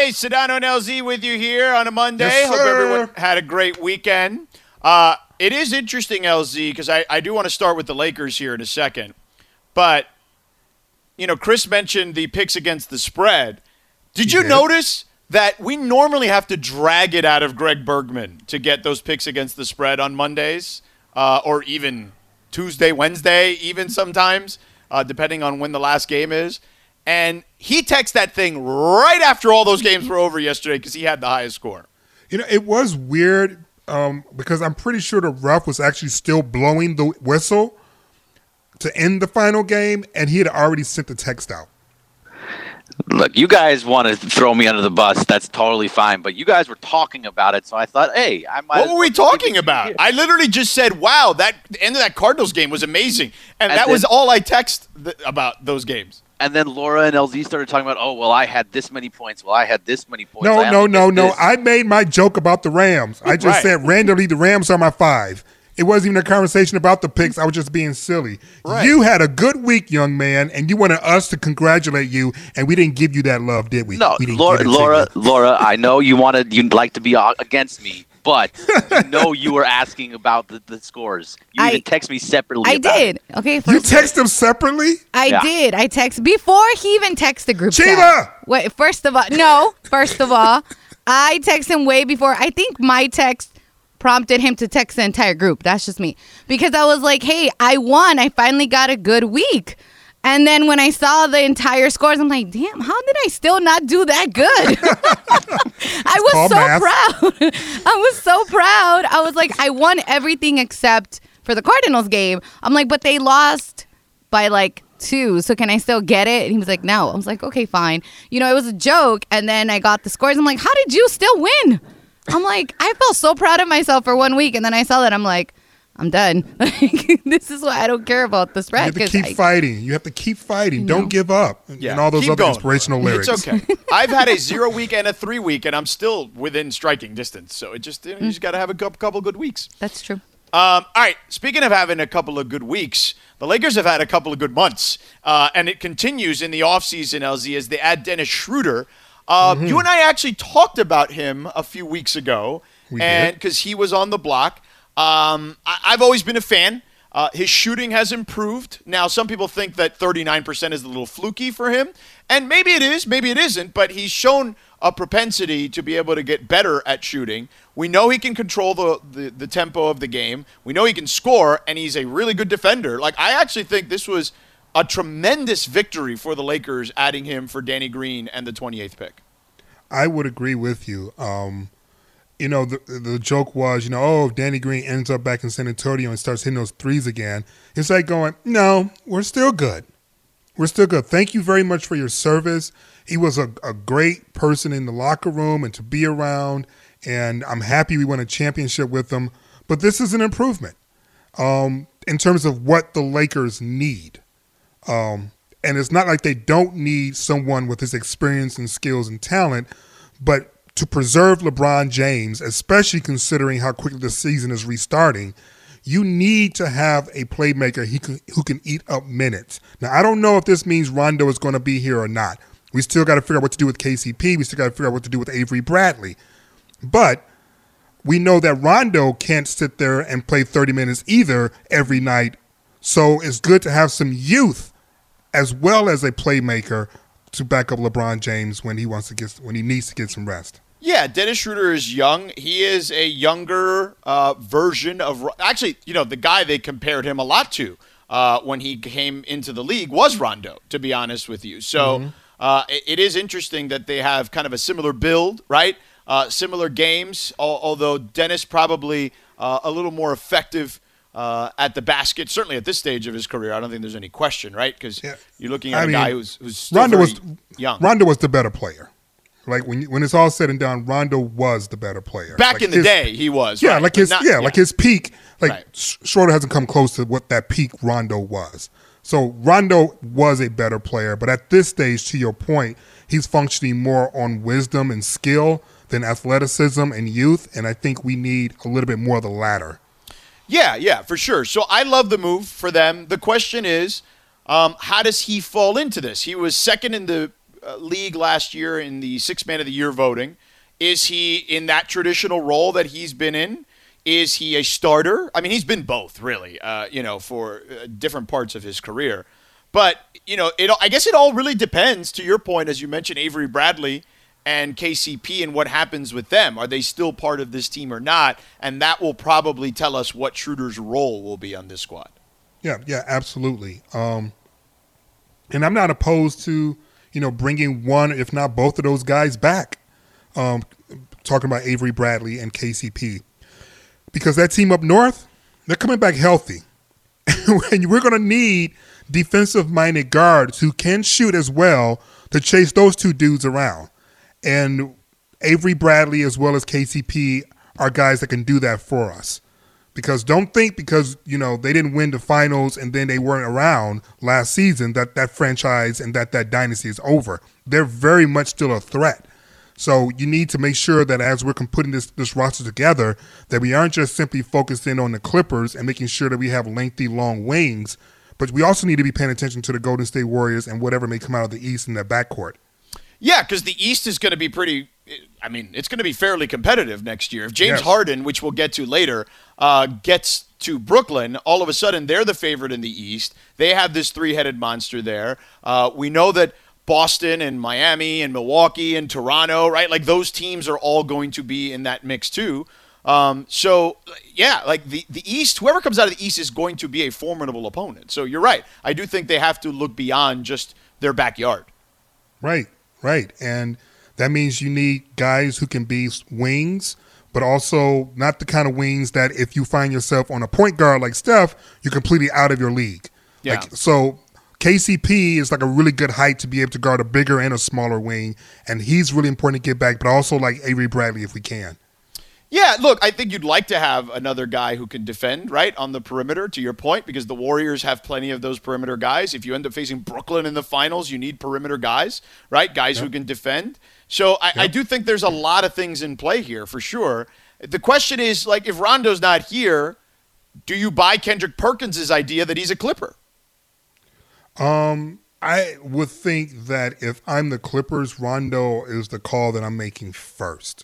Hey, Sedano and LZ with you here on a Monday. Yes, Hope sir. everyone had a great weekend. It is interesting, LZ, because I do want to start with the Lakers here in a second. But, Chris mentioned the picks against the spread. Did you notice that we normally have to drag it out of Greg Bergman to get those picks against the spread on Mondays or even Tuesday, Wednesday, even sometimes, depending on when the last game is? And he texted that thing right after all those games were over yesterday because he had the highest score. It was weird because I'm pretty sure the ref was actually still blowing the whistle to end the final game, and he had already sent the text out. Look, you guys want to throw me under the bus. That's totally fine. But you guys were talking about it, so I thought, hey, I might. What were we talking about? I literally just said, wow, the end of that Cardinals game was amazing. And that was all I texted about those games. And then Laura and LZ started talking about, oh, well, I had this many points. Well, I had this many points. No. I made my joke about the Rams. I just said randomly the Rams are my 5. It wasn't even a conversation about the picks. I was just being silly. Right. You had a good week, young man, and you wanted us to congratulate you, and we didn't give you that love, did we? No, we didn't Laura, I know you'd like to be against me, but you were asking about the scores. You even text me separately. I did. Okay, you text them separately? I did. I text before he even texted the group Chiva! chat. Wait, first of all, I text him way before. I think my text prompted him to text the entire group. That's just me. Because I was like, hey, I won. I finally got a good week. And then when I saw the entire scores, I'm like, damn, how did I still not do that good? I was so proud. I was so proud. I was like, I won everything except for the Cardinals game. I'm like, but they lost by like 2, so can I still get it? And he was like, no. I was like, okay, fine. It was a joke. And then I got the scores. I'm like, how did you still win? I'm like, I felt so proud of myself for 1 week. And then I saw that. I'm like, I'm done. This is why I don't care about the spread. You have to keep fighting. You have to keep fighting. Don't give up. Yeah. And all those other inspirational lyrics. It's okay. I've had a 0 week and a 3 week, and I'm still within striking distance. So it just you just got to have a couple good weeks. That's true. All right. Speaking of having a couple of good weeks, the Lakers have had a couple of good months. And it continues in the offseason, LZ, as they add Dennis Schroeder. You and I actually talked about him a few weeks ago, because he was on the block. I've always been a fan. His shooting has improved. Now, some people think that 39% is a little fluky for him, and maybe it is, maybe it isn't, but he's shown a propensity to be able to get better at shooting. We know he can control the tempo of the game. We know he can score, and he's a really good defender. I actually think this was a tremendous victory for the Lakers, adding him for Danny Green and the 28th pick. I would agree with you. The joke was, if Danny Green ends up back in San Antonio and starts hitting those threes again, it's like going, no, we're still good. We're still good. Thank you very much for your service. He was a great person in the locker room and to be around, and I'm happy we won a championship with him. But this is an improvement in terms of what the Lakers need. And it's not like they don't need someone with his experience and skills and talent, but to preserve LeBron James, especially considering how quickly the season is restarting, you need to have a playmaker who can eat up minutes. Now, I don't know if this means Rondo is going to be here or not. We still got to figure out what to do with KCP. We still got to figure out what to do with Avery Bradley. But we know that Rondo can't sit there and play 30 minutes either every night. So it's good to have some youth as well as a playmaker to back up LeBron James when he needs to get some rest. Yeah, Dennis Schroeder is young. He is a younger version of – actually, the guy they compared him a lot to when he came into the league was Rondo, to be honest with you. So it is interesting that they have kind of a similar build, right? Similar games, although Dennis probably a little more effective at the basket, certainly at this stage of his career. I don't think there's any question, right? Because you're looking at a guy who's still very young. Rondo was the better player. Like when it's all said and done, Rondo was the better player. Back in the day, he was. Yeah, right? like his peak. Schroeder hasn't come close to what that peak Rondo was. So Rondo was a better player, but at this stage, to your point, he's functioning more on wisdom and skill than athleticism and youth, and I think we need a little bit more of the latter. Yeah, for sure. So I love the move for them. The question is, how does he fall into this? He was second in the league last year in the Sixth Man of the Year voting. Is he in that traditional role that he's been in? Is he a starter? I mean, he's been both, really, for different parts of his career. But, I guess it all really depends, to your point, as you mentioned, Avery Bradley and KCP and what happens with them. Are they still part of this team or not? And that will probably tell us what Schroeder's role will be on this squad. Yeah, absolutely. And I'm not opposed to, bringing one, if not both of those guys back. Talking about Avery Bradley and KCP. Because that team up north, they're coming back healthy. And we're going to need defensive-minded guards who can shoot as well to chase those two dudes around. And Avery Bradley as well as KCP are guys that can do that for us. Because don't think because, they didn't win the finals and then they weren't around last season that franchise and that dynasty is over. They're very much still a threat. So you need to make sure that as we're putting this roster together, that we aren't just simply focusing on the Clippers and making sure that we have lengthy, long wings, but we also need to be paying attention to the Golden State Warriors and whatever may come out of the East in their backcourt. Yeah, because the East is going to be it's going to be fairly competitive next year. If James Harden, which we'll get to later, gets to Brooklyn, all of a sudden they're the favorite in the East. They have this three-headed monster there. We know that Boston and Miami and Milwaukee and Toronto, right? Like those teams are all going to be in that mix too. The East, whoever comes out of the East is going to be a formidable opponent. So you're right. I do think they have to look beyond just their backyard. Right. And that means you need guys who can be wings, but also not the kind of wings that if you find yourself on a point guard like Steph, you're completely out of your league. Yeah. So KCP is like a really good height to be able to guard a bigger and a smaller wing, and he's really important to get back, but also like Avery Bradley if we can. Yeah, look, I think you'd like to have another guy who can defend, right, on the perimeter, to your point, because the Warriors have plenty of those perimeter guys. If you end up facing Brooklyn in the finals, you need perimeter guys, right, guys who can defend. So I do think there's a lot of things in play here, for sure. The question is, like, if Rondo's not here, do you buy Kendrick Perkins' idea that he's a Clipper? I would think that if I'm the Clippers, Rondo is the call that I'm making first.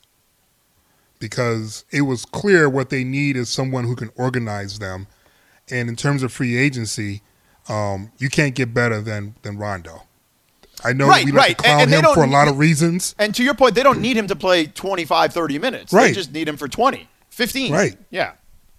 Because it was clear what they need is someone who can organize them. And in terms of free agency, you can't get better than Rondo. I know we like to clown him for a lot of reasons. And to your point, they don't need him to play 25, 30 minutes. Right. They just need him for 20, 15. Right. Yeah.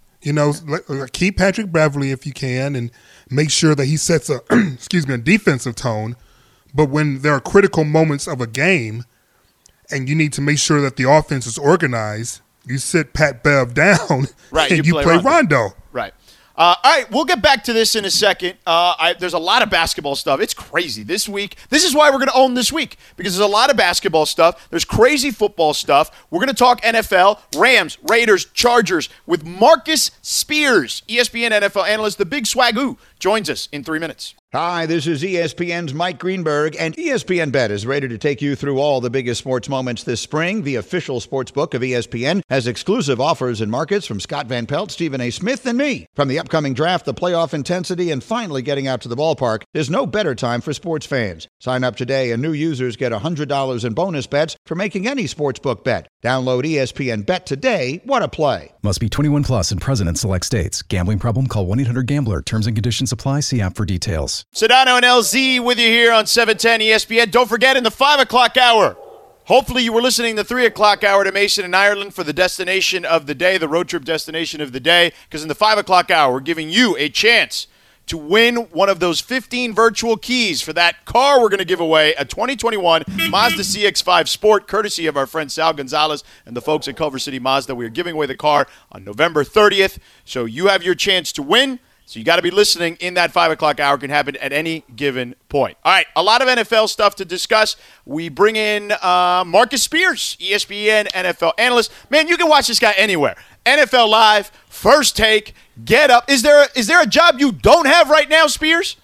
Keep Patrick Beverley if you can and make sure that he sets a defensive tone. But when there are critical moments of a game and you need to make sure that the offense is organized, you sit Pat Bev down and you play Rondo. Right. All right, we'll get back to this in a second. There's a lot of basketball stuff. It's crazy this week. This is why we're going to own this week, because there's a lot of basketball stuff. There's crazy football stuff. We're going to talk NFL, Rams, Raiders, Chargers with Marcus Spears, ESPN NFL analyst, the Big Swagoo, joins us in 3 minutes. Hi, this is ESPN's Mike Greenberg, and ESPN Bet is ready to take you through all the biggest sports moments this spring. The official sports book of ESPN has exclusive offers and markets from Scott Van Pelt, Stephen A. Smith, and me. From the upcoming draft, the playoff intensity, and finally getting out to the ballpark, there's no better time for sports fans. Sign up today, and new users get $100 in bonus bets for making any sportsbook bet. Download ESPN Bet today. What a play. Must be 21 plus and present in select states. Gambling problem? Call 1-800-GAMBLER. Terms and conditions apply. See app for details. Sedano and LZ with you here on 710 ESPN. Don't forget, in the 5 o'clock hour, hopefully you were listening the 3 o'clock hour to Mason in Ireland for the destination of the day, the road trip destination of the day, because in the 5 o'clock hour, we're giving you a chance to win one of those 15 virtual keys for that car we're going to give away, a 2021 Mazda CX-5 Sport, courtesy of our friend Sal Gonzalez and the folks at Culver City Mazda. We are giving away the car on November 30th, so you have your chance to win. So you got to be listening in that 5 o'clock hour. It can happen at any given point. All right, a lot of NFL stuff to discuss. We bring in Marcus Spears, ESPN NFL analyst. Man, you can watch this guy anywhere. NFL Live, First Take, Get Up. Is there a job you don't have right now, Spears?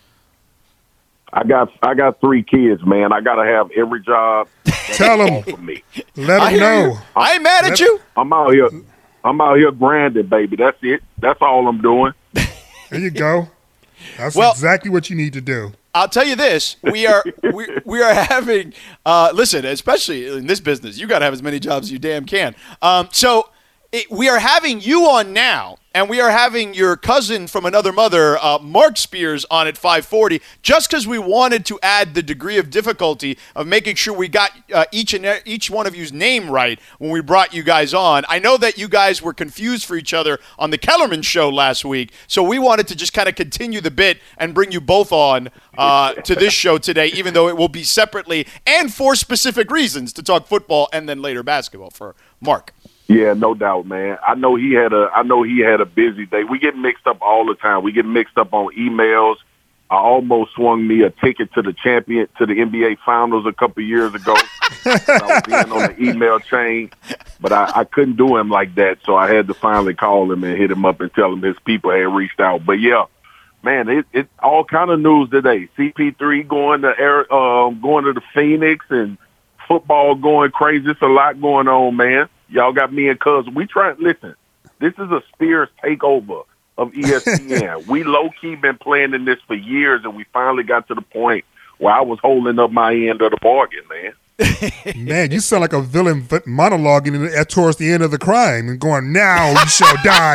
I got 3 kids, man. I got to have every job. Tell them. For me. Let them know. I ain't mad at you. I'm out here grinding, baby. That's it. That's all I'm doing. There you go. That's exactly what you need to do. I'll tell you this: we are having. Listen, especially in this business, you got to have as many jobs as you damn can. We are having you on now, and we are having your cousin from another mother, Mark Spears, on at 5:40, just because we wanted to add the degree of difficulty of making sure we got each one of you's name right when we brought you guys on. I know that you guys were confused for each other on the Kellerman show last week, so we wanted to just kind of continue the bit and bring you both on to this show today, even though it will be separately and for specific reasons to talk football and then later basketball for Mark. Yeah, no doubt, man. I know he had a busy day. We get mixed up all the time. We get mixed up on emails. I almost swung me a ticket to the NBA Finals a couple years ago. I was in on the email chain, but I couldn't do him like that, so I had to finally call him and hit him up and tell him his people had reached out. But yeah, man, it's all kind of news today. CP3 going to the Phoenix and football going crazy. It's a lot going on, man. Y'all got me and Cuz. Listen, this is a Spears takeover of ESPN. We low-key been planning in this for years, and we finally got to the point where I was holding up my end of the bargain, man. Man, you sound like a villain monologuing towards the end of the crime and going, now you shall die.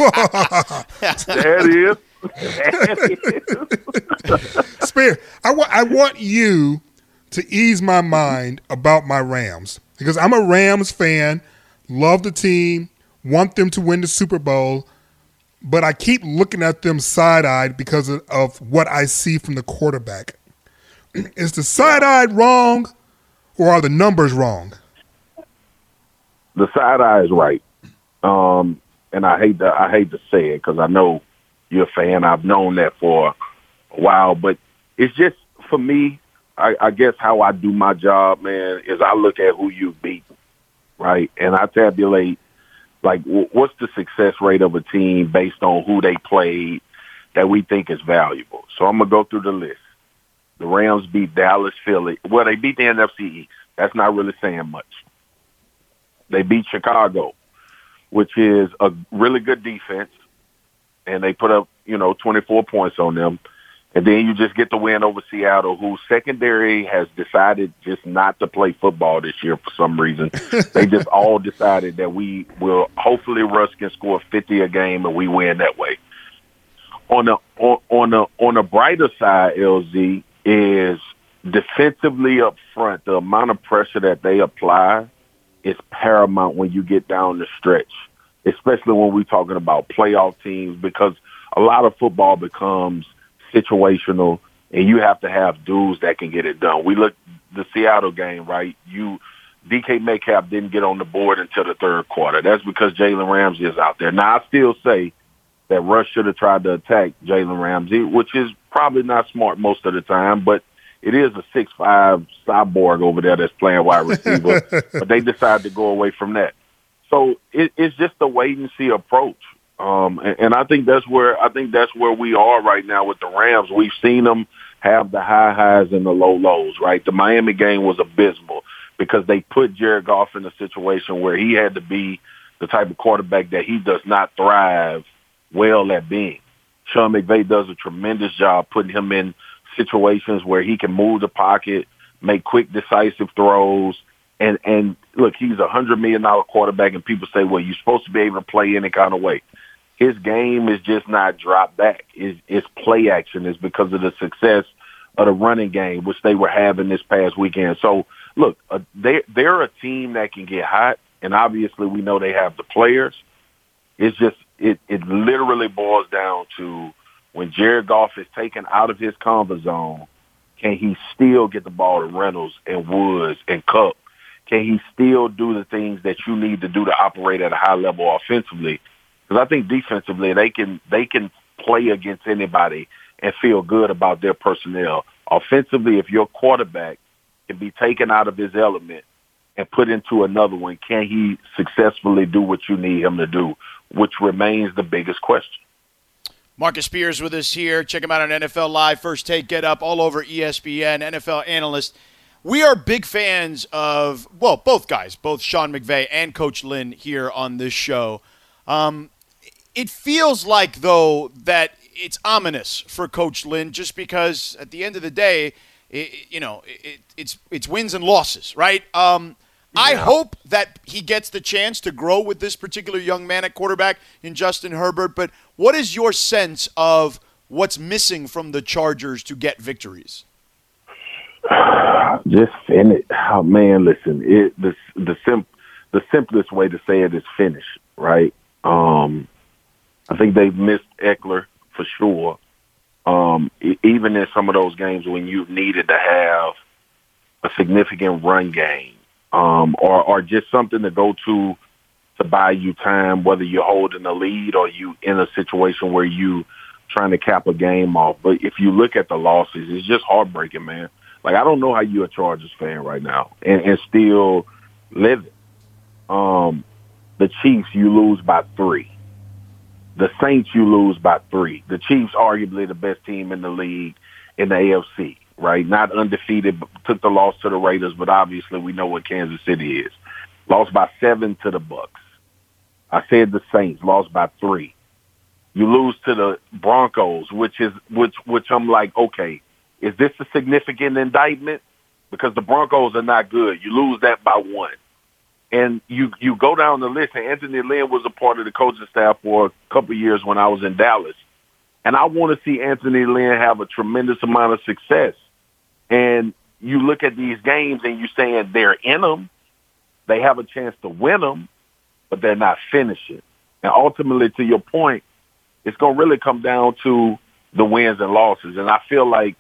That is. Spears, I want you to ease my mind about my Rams because I'm a Rams fan. Love the team, want them to win the Super Bowl, but I keep looking at them side-eyed because of what I see from the quarterback. Is the side-eyed wrong, or are the numbers wrong? The side-eye is right, and I hate to say it because I know you're a fan. I've known that for a while, but it's just for me. I guess how I do my job, man, is I look at who you beat. Right, and I tabulate, like, what's the success rate of a team based on who they played that we think is valuable. So I'm going to go through the list. The Rams beat Dallas, Philly. Well, they beat the NFC East. That's not really saying much. They beat Chicago, which is a really good defense, and they put up, 24 points on them. And then you just get the win over Seattle, whose secondary has decided just not to play football this year for some reason. They just all decided that we will hopefully Russ can score 50 a game and we win that way. On the brighter side, LZ, is defensively up front, the amount of pressure that they apply is paramount when you get down the stretch, especially when we're talking about playoff teams, because a lot of football becomes situational, and you have to have dudes that can get it done. We look the Seattle game, right? DK Metcalf didn't get on the board until the third quarter. That's because Jalen Ramsey is out there. Now, I still say that Russ should have tried to attack Jalen Ramsey, which is probably not smart most of the time, but it is a 6'5" cyborg over there that's playing wide receiver, but they decided to go away from that. So it's just a wait-and-see approach. And I think that's where we are right now with the Rams. We've seen them have the high highs and the low lows, right? The Miami game was abysmal because they put Jared Goff in a situation where he had to be the type of quarterback that he does not thrive well at being. Sean McVay does a tremendous job putting him in situations where he can move the pocket, make quick, decisive throws, and look, he's $100 million quarterback, and people say, well, you're supposed to be able to play any kind of way. His game is just not drop back. It's play action. It's because of the success of the running game, which they were having this past weekend. So, look, they're a team that can get hot, and obviously we know they have the players. It's just it literally boils down to when Jared Goff is taken out of his comfort zone, can he still get the ball to Reynolds and Woods and Kupp? Can he still do the things that you need to do to operate at a high level offensively? Because I think defensively they can play against anybody and feel good about their personnel. Offensively, if your quarterback can be taken out of his element and put into another one, can he successfully do what you need him to do, which remains the biggest question. Marcus Spears with us here. Check him out on NFL Live, First Take, Get Up, all over ESPN, NFL analyst. We are big fans of, both guys, both Sean McVay and Coach Lynn here on this show. It feels like, though, that it's ominous for Coach Lynn, just because at the end of the day, it's wins and losses, right? I hope that he gets the chance to grow with this particular young man at quarterback in Justin Herbert. But what is your sense of what's missing from the Chargers to get victories? Just finish. Oh, man, listen. The simplest way to say it is finish, right? I think they've missed Eckler for sure. Even in some of those games when you've needed to have a significant run game, or just something to go to buy you time, whether you're holding a lead or you in a situation where you trying to cap a game off. But if you look at the losses, it's just heartbreaking, man. Like, I don't know how you're a Chargers fan right now and still living. The Chiefs, you lose by 3. The Saints, you lose by 3. The Chiefs, arguably the best team in the league in the AFC, right? Not undefeated, but took the loss to the Raiders, but obviously we know what Kansas City is. Lost by 7 to the Bucks. I said the Saints, lost by 3. You lose to the Broncos, which I'm like, okay, is this a significant indictment? Because the Broncos are not good. You lose that by 1. And you go down the list, and Anthony Lynn was a part of the coaching staff for a couple of years when I was in Dallas. And I want to see Anthony Lynn have a tremendous amount of success. And you look at these games and you're saying they're in them. They have a chance to win them, but they're not finishing. And ultimately, to your point, it's going to really come down to the wins and losses. And I feel like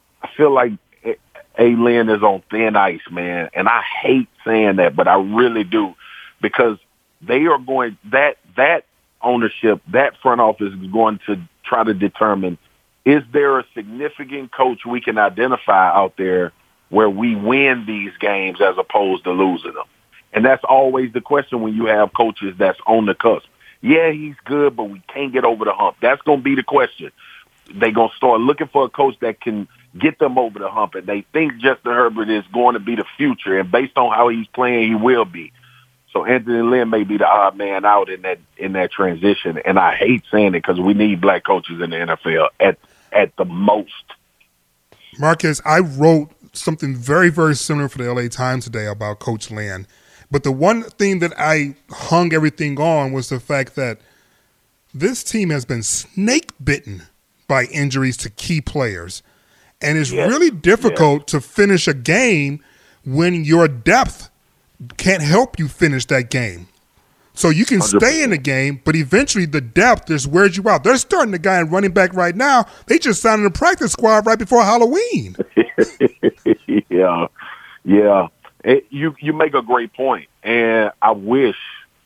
A. Lynn is on thin ice, man. And I hate saying that, but I really do, because they are going, that ownership, that front office is going to try to determine, is there a significant coach we can identify out there where we win these games as opposed to losing them? And that's always the question when you have coaches that's on the cusp. Yeah, he's good, but we can't get over the hump. That's going to be the question. They're going to start looking for a coach that can get them over the hump, and they think Justin Herbert is going to be the future, and based on how he's playing, he will be. So Anthony Lynn may be the odd man out in that transition, and I hate saying it because we need black coaches in the NFL at the most. Marcus, I wrote something very, very similar for the LA Times today about Coach Lynn, but the one thing that I hung everything on was the fact that this team has been snake bitten by injuries to key players. And it's really difficult to finish a game when your depth can't help you finish that game. So you can 100%. Stay in the game, but eventually the depth just wears you out. They're starting the guy in running back right now. They just signed in the practice squad right before Halloween. Yeah. You make a great point, and I wish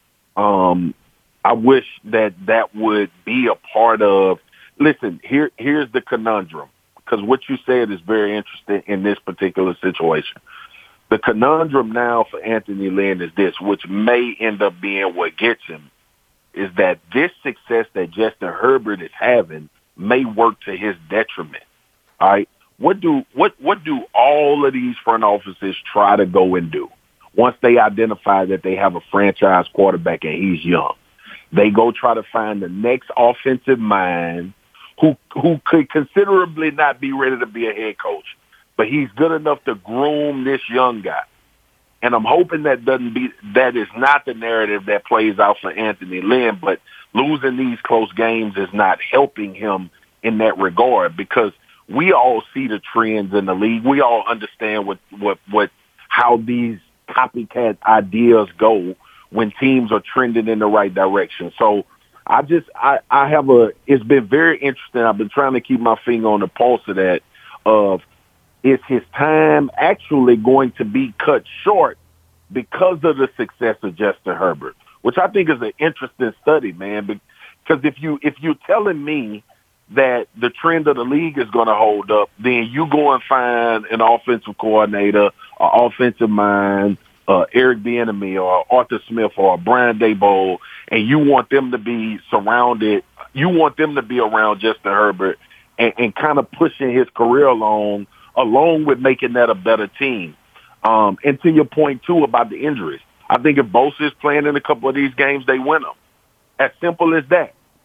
that would be a part of. Listen, here's the conundrum, because what you said is very interesting in this particular situation. The conundrum now for Anthony Lynn is this, which may end up being what gets him, is that this success that Justin Herbert is having may work to his detriment. All right? What do all of these front offices try to go and do once they identify that they have a franchise quarterback and he's young? They go try to find the next offensive mind who could considerably not be ready to be a head coach, but he's good enough to groom this young guy. And I'm hoping that is not the narrative that plays out for Anthony Lynn, but losing these close games is not helping him in that regard, because we all see the trends in the league. We all understand how these copycat ideas go when teams are trending in the right direction. So it's been very interesting. I've been trying to keep my finger on the pulse of that, of is his time actually going to be cut short because of the success of Justin Herbert, which I think is an interesting study, man, because if you're telling me that the trend of the league is going to hold up, then you go and find an offensive coordinator, an offensive mind, Eric Bieniemy or Arthur Smith or Brian Daboll, and you want them to be surrounded. You want them to be around Justin Herbert and kind of pushing his career along with making that a better team. And to your point, too, about the injuries, I think if Bosa is playing in a couple of these games, they win them. As simple as that.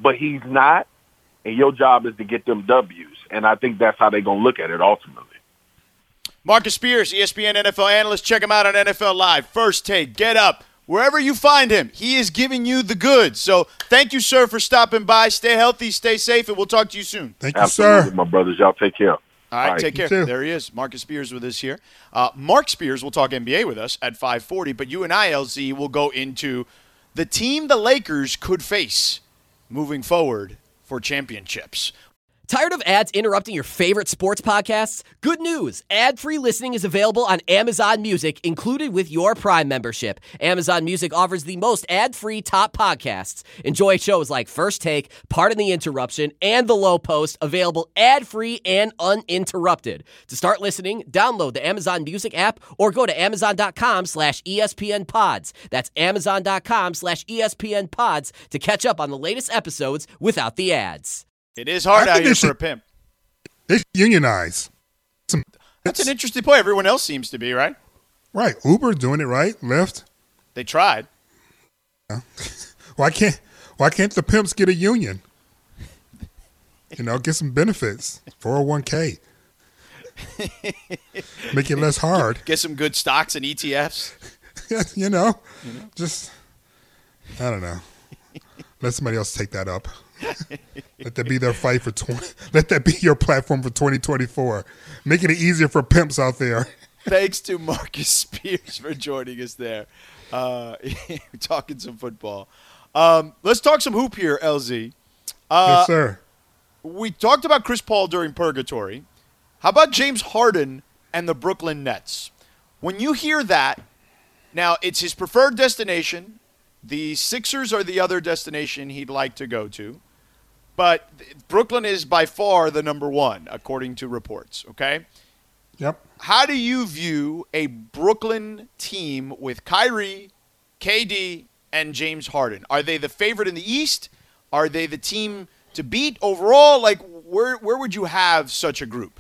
but he's not, and your job is to get them W's. And I think that's how they're going to look at it ultimately. Marcus Spears, ESPN NFL analyst. Check him out on NFL Live. First Take, Get Up. Wherever you find him, he is giving you the goods. So thank you, sir, for stopping by. Stay healthy, stay safe, and we'll talk to you soon. Thank you, Absolutely, sir. my brothers. Y'all take care. All right, take care. too. There he is. Marcus Spears with us here. Mark Spears will talk NBA with us at 5:40, but you and I, LZ, will go into the team the Lakers could face moving forward for championships. Tired of ads interrupting your favorite sports podcasts? Good news! Ad-free listening is available on Amazon Music, included with your Prime membership. Amazon Music offers the most ad-free top podcasts. Enjoy shows like First Take, Pardon the Interruption, and The Low Post, available ad-free and uninterrupted. To start listening, download the Amazon Music app or go to amazon.com/ESPN Pods. That's amazon.com/ESPN Pods to catch up on the latest episodes without the ads. It is hard I out think here they for a pimp. They should unionize. That's an interesting point. Everyone else seems to be, right? Right. Uber doing it right. Lyft. They tried. Why can't the pimps get a union? Get some benefits. 401k. Make it less hard. Get some good stocks and ETFs. Just I don't know. Let somebody else take that up. Let that be their fight for Let that be your platform for 2024. Making it easier for pimps out there. Thanks to Marcus Spears for joining us there. Talking some football. Let's talk some hoop here, LZ. Yes, sir. We talked about Chris Paul during Purgatory. How about James Harden and the Brooklyn Nets? When you hear that, now it's his preferred destination. The Sixers are the other destination he'd like to go to. But Brooklyn is by far the number one, according to reports, okay? Yep. How do you view a Brooklyn team with Kyrie, KD, and James Harden? Are they the favorite in the East? Are they the team to beat overall? Like, where would you have such a group?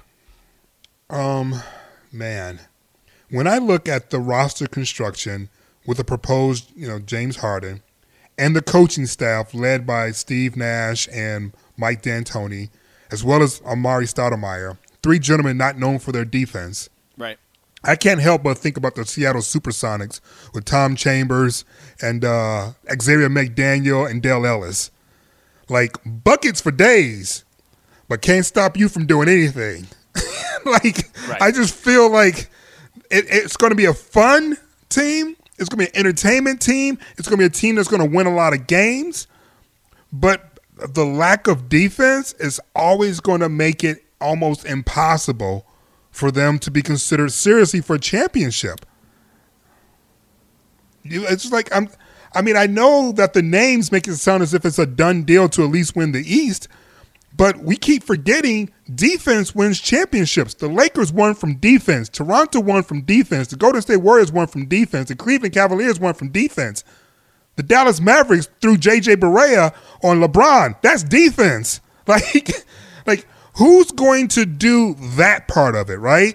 Man. When I look at the roster construction with the proposed, James Harden, and the coaching staff led by Steve Nash and Mike D'Antoni, as well as Amari Stoudemire, three gentlemen not known for their defense. Right. I can't help but think about the Seattle Supersonics with Tom Chambers and Xavier McDaniel and Dale Ellis. Like, buckets for days, but can't stop you from doing anything. Right. I just feel like it's going to be a fun team. It's going to be an entertainment team. It's going to be a team that's going to win a lot of games. But the lack of defense is always going to make it almost impossible for them to be considered seriously for a championship. It's like I know that the names make it sound as if it's a done deal to at least win the East, but we keep forgetting defense wins championships. The Lakers won from defense. Toronto won from defense. The Golden State Warriors won from defense. The Cleveland Cavaliers won from defense. The Dallas Mavericks threw J.J. Barea on LeBron. That's defense. Like who's going to do that part of it, right?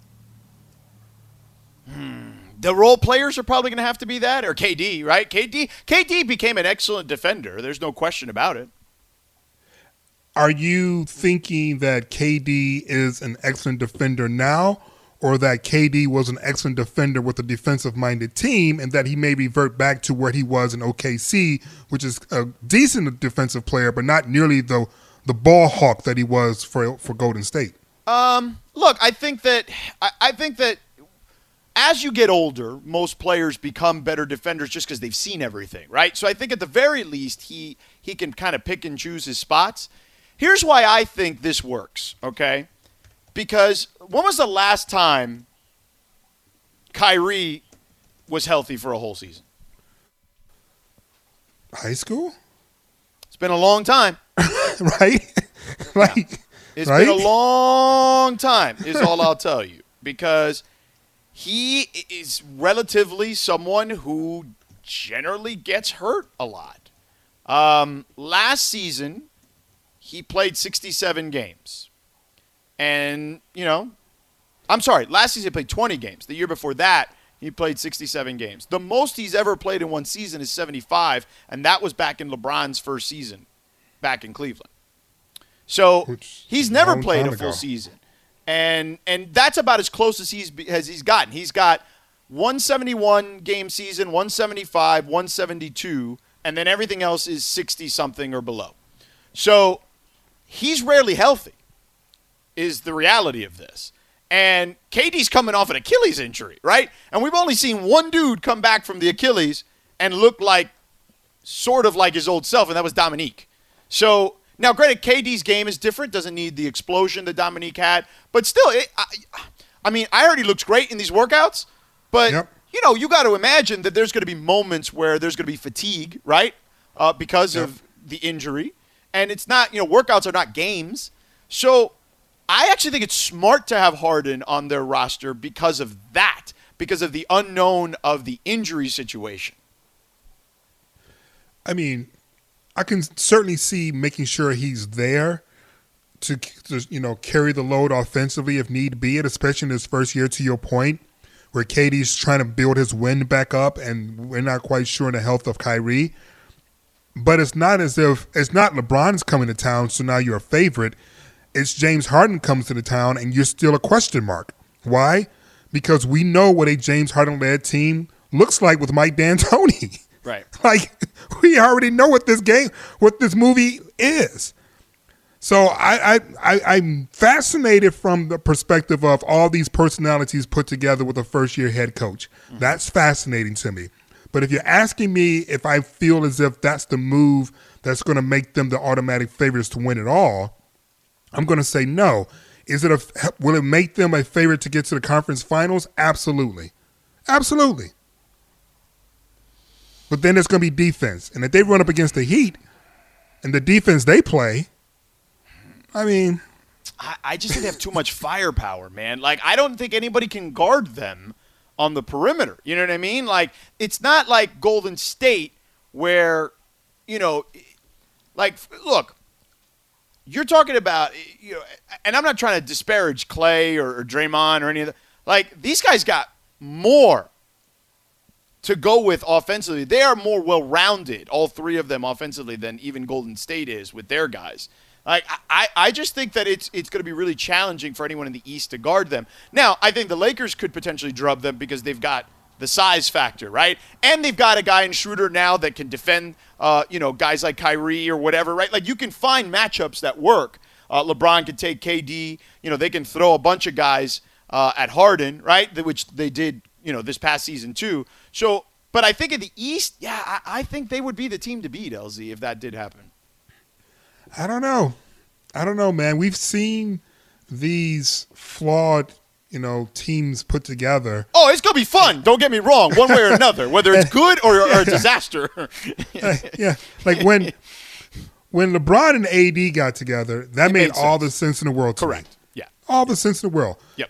The role players are probably going to have to be that, or KD, right? KD became an excellent defender. There's no question about it. Are you thinking that KD is an excellent defender now, or that KD was an excellent defender with a defensive-minded team and that he may revert back to where he was in OKC, which is a decent defensive player, but not nearly the ball hawk that he was for Golden State? Look, I think that as you get older, most players become better defenders just because they've seen everything, right? So I think at the very least he can kind of pick and choose his spots. Here's why I think this works, okay? Because when was the last time Kyrie was healthy for a whole season? High school? It's been a long time. Right? It's been a long time is all I'll tell you. Because he is relatively someone who generally gets hurt a lot. Last season, he played 67 games. And, last season he played 20 games. The year before that, he played 67 games. The most he's ever played in one season is 75, and that was back in LeBron's first season back in Cleveland. So he's never played a full ago. season. And that's about as close as he's gotten. He's got 171 game season, 175, 172, and then everything else is 60-something or below. So he's rarely healthy is the reality of this. And KD's coming off an Achilles injury, right? And we've only seen one dude come back from the Achilles and look like sort of like his old self, and that was Dominique. So now, granted, KD's game is different, doesn't need the explosion that Dominique had, but still, I mean, I heard he looks great in these workouts, but, you got to imagine that there's going to be moments where there's going to be fatigue, right, because of the injury, and it's not, workouts are not games. So I actually think it's smart to have Harden on their roster because of that, because of the unknown of the injury situation. I mean, I can certainly see making sure he's there to carry the load offensively if need be, especially in his first year, to your point, where KD's trying to build his wind back up and we're not quite sure in the health of Kyrie. But it's not as if – it's not LeBron's coming to town, so now you're a favorite. It's James Harden comes to the town and you're still a question mark. Why? Because we know what a James Harden-led team looks like with Mike D'Antoni. Right. Like, we already know what this movie is. So I'm fascinated from the perspective of all these personalities put together with a first-year head coach. Mm-hmm. That's fascinating to me. But if you're asking me if I feel as if that's the move that's going to make them the automatic favorites to win it all, I'm going to say no. Will it make them a favorite to get to the conference finals? Absolutely. Absolutely. But then there's going to be defense. And if they run up against the Heat and the defense they play, I mean. I just think they have too much firepower, man. Like, I don't think anybody can guard them on the perimeter. You know what I mean? Like, it's not like Golden State where, like, look, you're talking about, and I'm not trying to disparage Clay or Draymond or any of that. Like, these guys got more to go with offensively. They are more well-rounded, all three of them offensively, than even Golden State is with their guys. Like, I just think that it's going to be really challenging for anyone in the East to guard them. Now, I think the Lakers could potentially drub them because they've got the size factor, right? And they've got a guy in Schroeder now that can defend, guys like Kyrie or whatever, right? Like, you can find matchups that work. LeBron can take KD. They can throw a bunch of guys at Harden, right, which they did, this past season too. So, but I think in the East, I think they would be the team to beat, LZ, if that did happen. I don't know, man. We've seen these flawed, teams put together. Oh, it's going to be fun. Don't get me wrong, one way or another, whether it's good or a disaster. Yeah. Like when LeBron and AD got together, that made all the sense in the world to me. Correct. Yeah. All the sense in the world. Yep.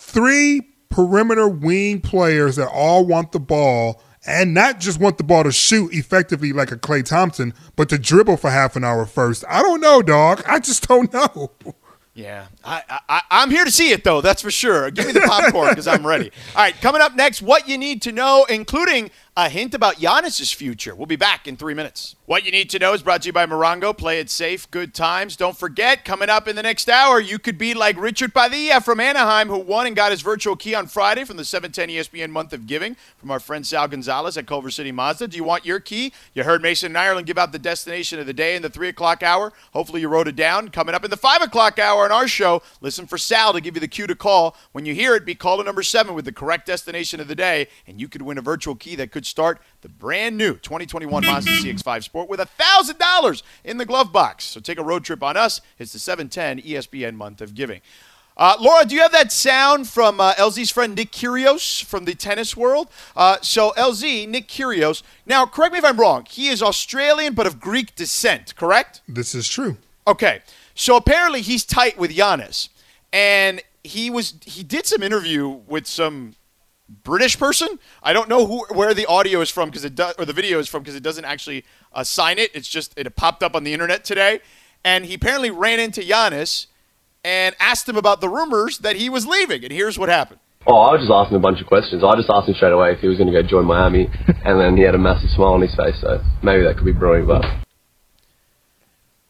3 perimeter wing players that all want the ball and not just want the ball to shoot effectively like a Klay Thompson, but to dribble for half an hour first. I don't know, dog. I just don't know. Yeah, I'm here to see it, though. That's for sure. Give me the popcorn because I'm ready. All right, coming up next, what you need to know, including a hint about Giannis's future. We'll be back in 3 minutes. What you need to know is brought to you by Morongo. Play it safe, good times. Don't forget, coming up in the next hour, you could be like Richard Padilla from Anaheim, who won and got his virtual key on Friday from the 710 ESPN Month of Giving from our friend Sal Gonzalez at Culver City Mazda. Do you want your key? You heard Mason and Ireland give out the destination of the day in the 3 o'clock hour. Hopefully you wrote it down. Coming up in the 5 o'clock hour on our show, listen for Sal to give you the cue to call. When you hear it, be caller number 7 with the correct destination of the day, and you could win a virtual key that could start the brand new 2021 Mazda CX-5 Sport with $1,000 in the glove box. So take a road trip on us. It's the 710 ESPN Month of Giving. Laura, do you have that sound from LZ's friend Nick Kyrgios from the tennis world? So LZ, Nick Kyrgios. Now, correct me if I'm wrong. He is Australian but of Greek descent, correct? This is true. Okay. So apparently he's tight with Giannis. And he did some interview with some British person. I don't know where the audio is from or the video is from because it doesn't actually sign it. It's just it popped up on the internet today, and he apparently ran into Giannis and asked him about the rumors that he was leaving. And here's what happened. Oh, I was just asking a bunch of questions. I just asked him straight away if he was going to go join Miami, and then he had a massive smile on his face. So maybe that could be brewing, but.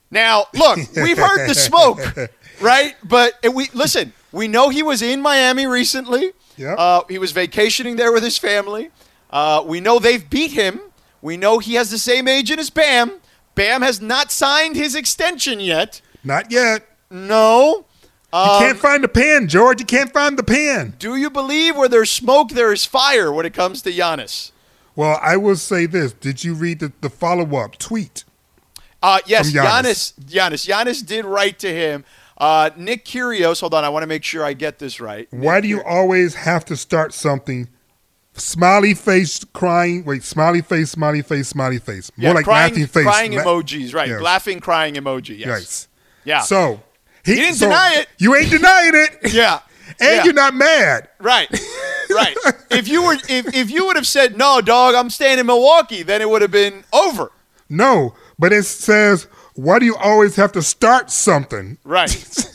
Now, look, we've heard the smoke, right? But we know he was in Miami recently. Yep. He was vacationing there with his family. We know they've beat him. We know he has the same agent as Bam. Bam has not signed his extension yet. Not yet. No. You can't find the pen, George. You can't find the pen. Do you believe where there's smoke, there is fire when it comes to Giannis? Well, I will say this. Did you read the follow-up tweet? Yes, from Giannis did write to him. Nick Kyrgios, hold on, I want to make sure I get this right. Why do you always have to start something? Smiley face, crying. Wait, smiley face, smiley face, smiley face. More like crying, laughing face. Crying emojis, right. Yes. Laughing, crying emoji, yes. Yes. Yeah. So he didn't deny it. You ain't denying it. Yeah. And you're not mad. Right. Right. If you would have said, no, dog, I'm staying in Milwaukee, then it would have been over. No, but it says, why do you always have to start something? Right.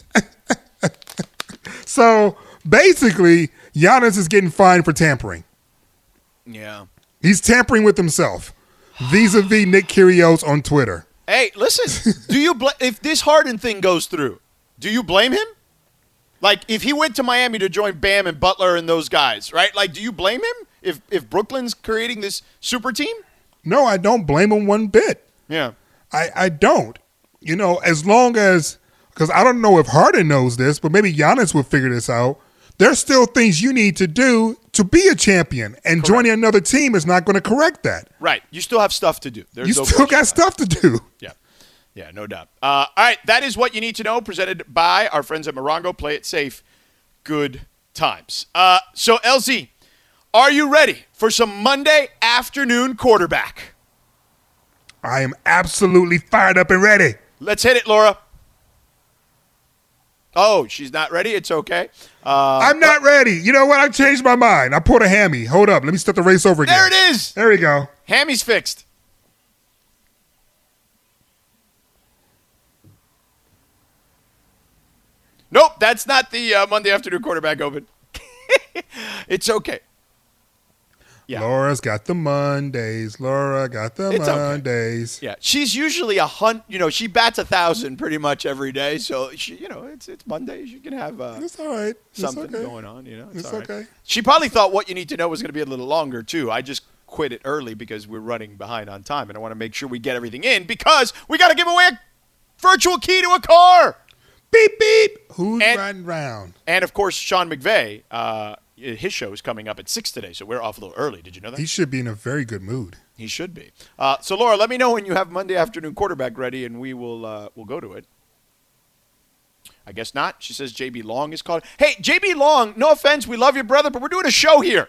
So basically, Giannis is getting fined for tampering. Yeah. He's tampering with himself vis-a-vis Nick Kyrgios on Twitter. Hey, listen, if this Harden thing goes through, do you blame him? Like, if he went to Miami to join Bam and Butler and those guys, right? Like, do you blame him if Brooklyn's creating this super team? No, I don't blame him one bit. Yeah. I don't. You know, as long as – because I don't know if Harden knows this, but maybe Giannis will figure this out. There's still things you need to do to be a champion, and joining another team is not going to correct that. Right. You still have stuff to do. You still got stuff to do. Yeah. Yeah, no doubt. All right, that is what you need to know, presented by our friends at Morongo. Play it safe. Good times. So, LZ, are you ready for some Monday afternoon quarterback? I am absolutely fired up and ready. Let's hit it, Laura. Oh, she's not ready? It's okay. I'm not ready. You know what? I changed my mind. I pulled a hammy. Hold up. Let me start the race over again. There it is. There we go. Hammy's fixed. Nope, that's not the Monday afternoon quarterback open. It's okay. Yeah. Laura's got the Mondays. Laura got the Mondays. Okay. Yeah, she's usually she bats 1,000 pretty much every day. So it's Mondays. You can have it's all right. Something okay. going on. It's all right. okay. She probably thought what you need to know was going to be a little longer too. I just quit it early because we're running behind on time, and I want to make sure we get everything in because we got to give away a virtual key to a car. Beep beep. Who's riding round? And of course, Sean McVay. His show is coming up at 6 today, so we're off a little early. Did you know that? He should be in a very good mood. He should be. So, Laura, let me know when you have Monday afternoon quarterback ready, and we'll go to it. I guess not. She says J.B. Long is called. Hey, J.B. Long, no offense, we love you, brother, but we're doing a show here.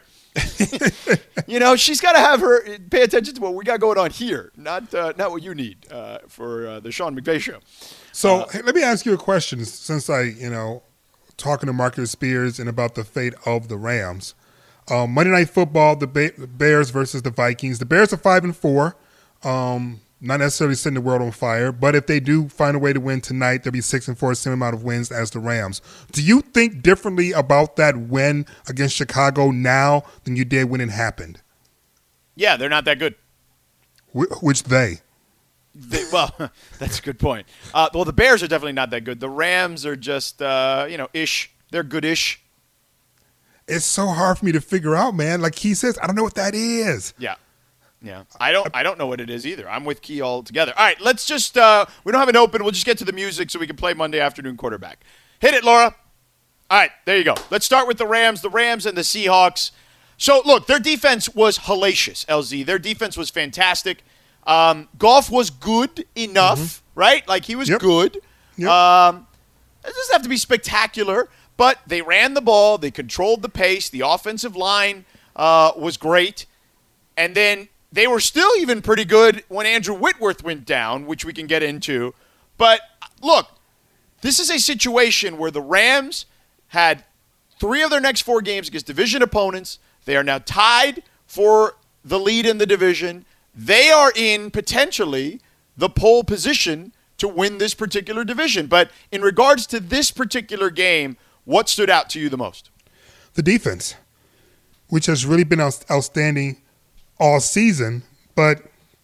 She's got to have her pay attention to what we got going on here, not what you need for the Sean McVay show. So, let me ask you a question since talking to Marcus Spears and about the fate of the Rams. Monday Night Football, the Bears versus the Vikings. The Bears are 5-4, not necessarily setting the world on fire, but if they do find a way to win tonight, they'll be 6-4, same amount of wins as the Rams. Do you think differently about that win against Chicago now than you did when it happened? Yeah, they're not that good. Which they? Well, that's a good point. Well, the Bears are definitely not that good. The Rams are just, ish. They're good-ish. It's so hard for me to figure out, man. Like he says, I don't know what that is. Yeah. I don't know what it is either. I'm with Key altogether. All right, let's just we don't have an open. We'll just get to the music so we can play Monday afternoon quarterback. Hit it, Laura. All right, there you go. Let's start with the Rams and the Seahawks. So, look, their defense was hellacious, LZ. Their defense was fantastic. Goff was good enough, right? Like, he was good. Yep. It doesn't have to be spectacular, but they ran the ball. They controlled the pace. The offensive line was great. And then they were still even pretty good when Andrew Whitworth went down, which we can get into. But, look, this is a situation where the Rams had 3 of their next 4 games against division opponents. They are now tied for the lead in the division. They are in potentially the pole position to win this particular division. But in regards to this particular game, what stood out to you the most? The defense, which has really been outstanding all season. But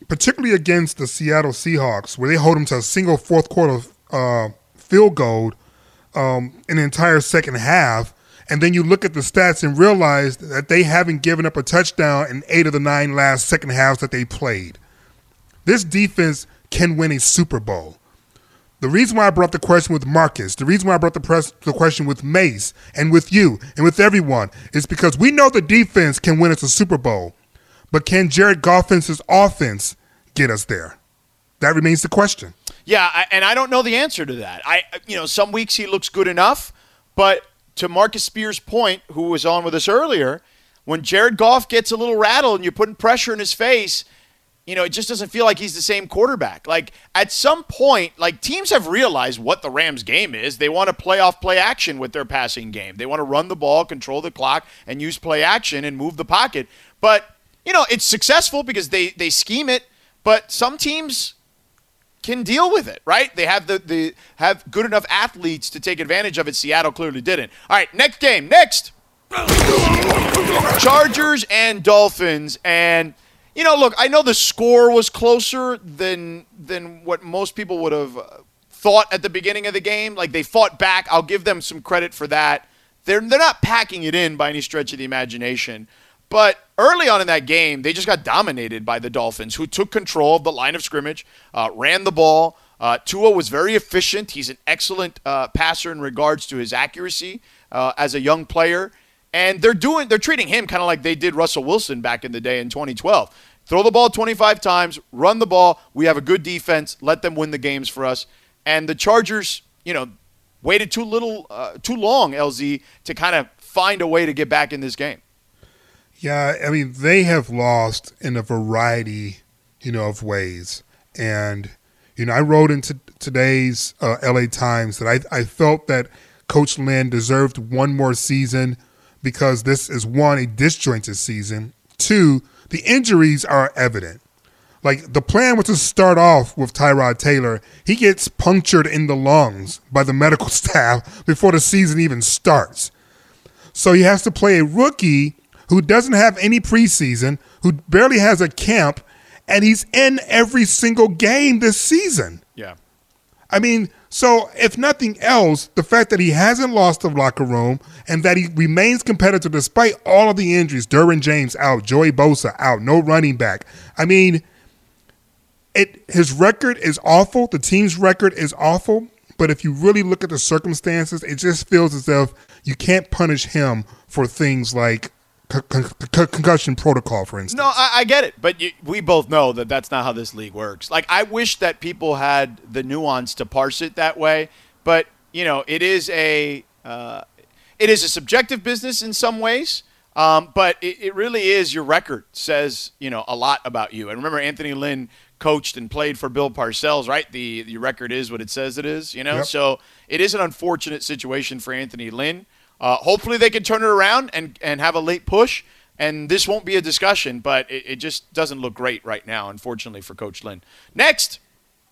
particularly against the Seattle Seahawks, where they hold them to a single fourth quarter field goal in the entire second half, and then you look at the stats and realize that they haven't given up a touchdown in 8 of the 9 last second halves that they played. This defense can win a Super Bowl. The reason why I brought the question with Marcus, the reason why I brought the question with Mace and with you and with everyone is because we know the defense can win us a Super Bowl, but can Jared Goff's offense get us there? That remains the question. Yeah, and I don't know the answer to that. Some weeks he looks good enough, but to Marcus Spears' point, who was on with us earlier, when Jared Goff gets a little rattled and you're putting pressure in his face, it just doesn't feel like he's the same quarterback. Like, at some point, teams have realized what the Rams' game is. They want to play off play action with their passing game. They want to run the ball, control the clock, and use play action and move the pocket. But, it's successful because they scheme it, but some teams can deal with it, right? They have have good enough athletes to take advantage of it. Seattle clearly didn't. All right, next game. Next. Chargers and Dolphins. And look, I know the score was closer than what most people would have thought at the beginning of the game. Like, they fought back. I'll give them some credit for that. They're not packing it in by any stretch of the imagination. But early on in that game, they just got dominated by the Dolphins, who took control of the line of scrimmage, ran the ball. Tua was very efficient. He's an excellent passer in regards to his accuracy as a young player. And they're treating him kind of like they did Russell Wilson back in the day in 2012. Throw the ball 25 times, run the ball. We have a good defense. Let them win the games for us. And the Chargers, waited too long, LZ, to kind of find a way to get back in this game. Yeah, I mean, they have lost in a variety, of ways. And, I wrote into today's LA Times that I felt that Coach Lynn deserved one more season because this is, one, a disjointed season. Two, the injuries are evident. Like, the plan was to start off with Tyrod Taylor. He gets punctured in the lungs by the medical staff before the season even starts. So he has to play a rookie who doesn't have any preseason, who barely has a camp, and he's in every single game this season. Yeah. I mean, so if nothing else, the fact that he hasn't lost the locker room and that he remains competitive despite all of the injuries, Derwin James out, Joey Bosa out, no running back. I mean, his record is awful. The team's record is awful. But if you really look at the circumstances, it just feels as if you can't punish him for things like concussion protocol, for instance. No, I get it, but we both know that that's not how this league works. Like, I wish that people had the nuance to parse it that way, but it is a subjective business in some ways. But it really is, your record says a lot about you. And remember, Anthony Lynn coached and played for Bill Parcells, right? The record is what it says it is. Yep. So it is an unfortunate situation for Anthony Lynn. Hopefully they can turn it around and have a late push, and this won't be a discussion, but it just doesn't look great right now, unfortunately, for Coach Lynn. Next.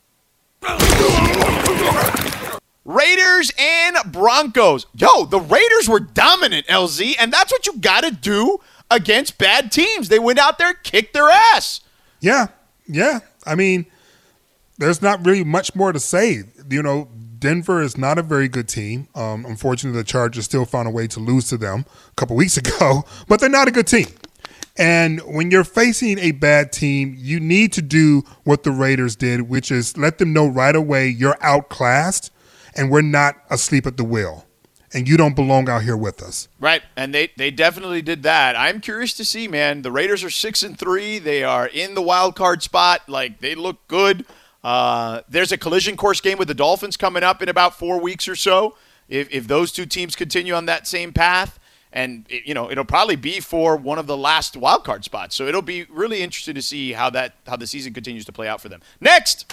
Raiders and Broncos. Yo, the Raiders were dominant, LZ, and that's what you got to do against bad teams. They went out there, kicked their ass. Yeah. I mean, there's not really much more to say. Denver is not a very good team. Unfortunately, the Chargers still found a way to lose to them a couple weeks ago, but they're not a good team. And when you're facing a bad team, you need to do what the Raiders did, which is let them know right away you're outclassed and we're not asleep at the wheel. And you don't belong out here with us. Right, and they definitely did that. I'm curious to see, man. The Raiders are 6-3. They are in the wild card spot. Like, they look good. There's a collision course game with the Dolphins coming up in about 4 weeks or so. If those two teams continue on that same path, and it'll probably be for one of the last wild card spots. So it'll be really interesting to see how the season continues to play out for them. Next,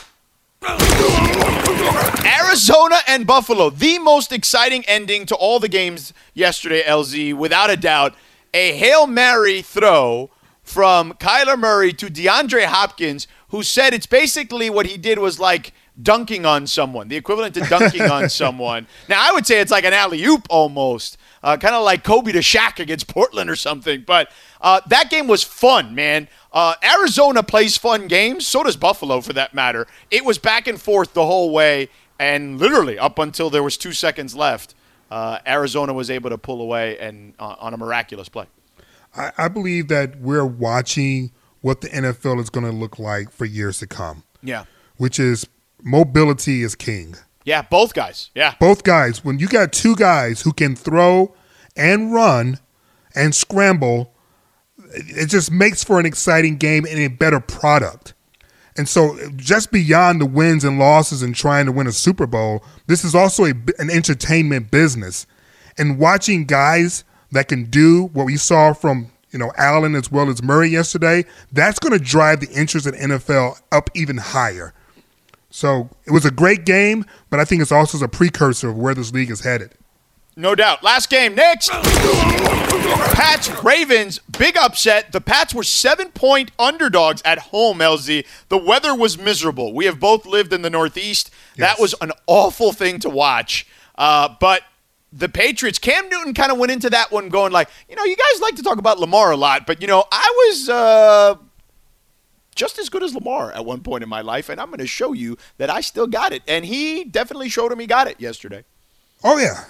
Arizona and Buffalo, the most exciting ending to all the games yesterday, LZ, without a doubt. A Hail Mary throw from Kyler Murray to DeAndre Hopkins, who said it's basically what he did was like dunking on someone, the equivalent to dunking on someone. Now, I would say it's like an alley-oop almost, kind of like Kobe to Shaq against Portland or something. But that game was fun, man. Arizona plays fun games. So does Buffalo, for that matter. It was back and forth the whole way, and literally up until there was 2 seconds left, Arizona was able to pull away and on a miraculous play. I believe that we're watching what the NFL is going to look like for years to come. Yeah. Which is mobility is king. Yeah, both guys. Yeah. Both guys. When you got two guys who can throw and run and scramble, it just makes for an exciting game and a better product. And so just beyond the wins and losses and trying to win a Super Bowl, this is also an entertainment business. And watching guys that can do what we saw from Allen as well as Murray yesterday, that's going to drive the interest in NFL up even higher. So it was a great game, but I think it's also a precursor of where this league is headed. No doubt. Last game, next. Pats, Ravens, big upset. The Pats were 7-point underdogs at home, LZ. The weather was miserable. We have both lived in the Northeast. Yes. That was an awful thing to watch. But the Patriots, Cam Newton kind of went into that one going like, you guys like to talk about Lamar a lot, but, I was just as good as Lamar at one point in my life, and I'm going to show you that I still got it. And he definitely showed him he got it yesterday. Oh, yeah.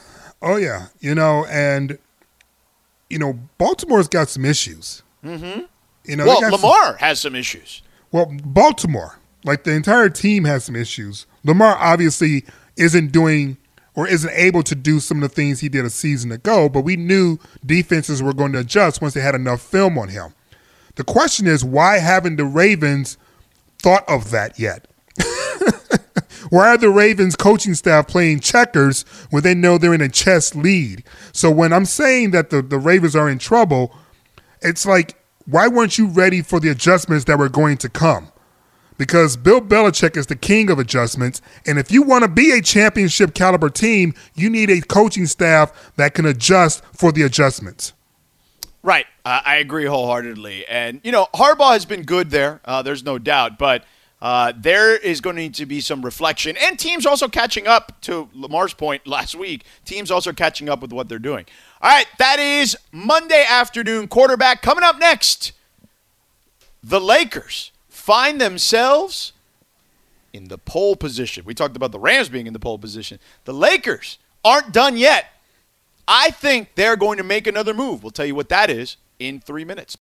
Baltimore's got some issues. Mm-hmm. Lamar has some issues. Well, Baltimore, like the entire team has some issues. Lamar obviously isn't doing or isn't able to do some of the things he did a season ago, but we knew defenses were going to adjust once they had enough film on him. The question is, why haven't the Ravens thought of that yet? Why are the Ravens coaching staff playing checkers when they know they're in a chess lead? So when I'm saying that the Ravens are in trouble, it's like, why weren't you ready for the adjustments that were going to come? Because Bill Belichick is the king of adjustments, and if you want to be a championship caliber team, you need a coaching staff that can adjust for the adjustments. Right. I agree wholeheartedly. And, Harbaugh has been good there. There's no doubt. But there is going to need to be some reflection. And teams also catching up, to Lamar's point last week. Teams also catching up with what they're doing. All right. That is Monday afternoon quarterback. Coming up next, the Lakers find themselves in the pole position. We talked about the Rams being in the pole position. The Lakers aren't done yet. I think they're going to make another move. We'll tell you what that is in 3 minutes.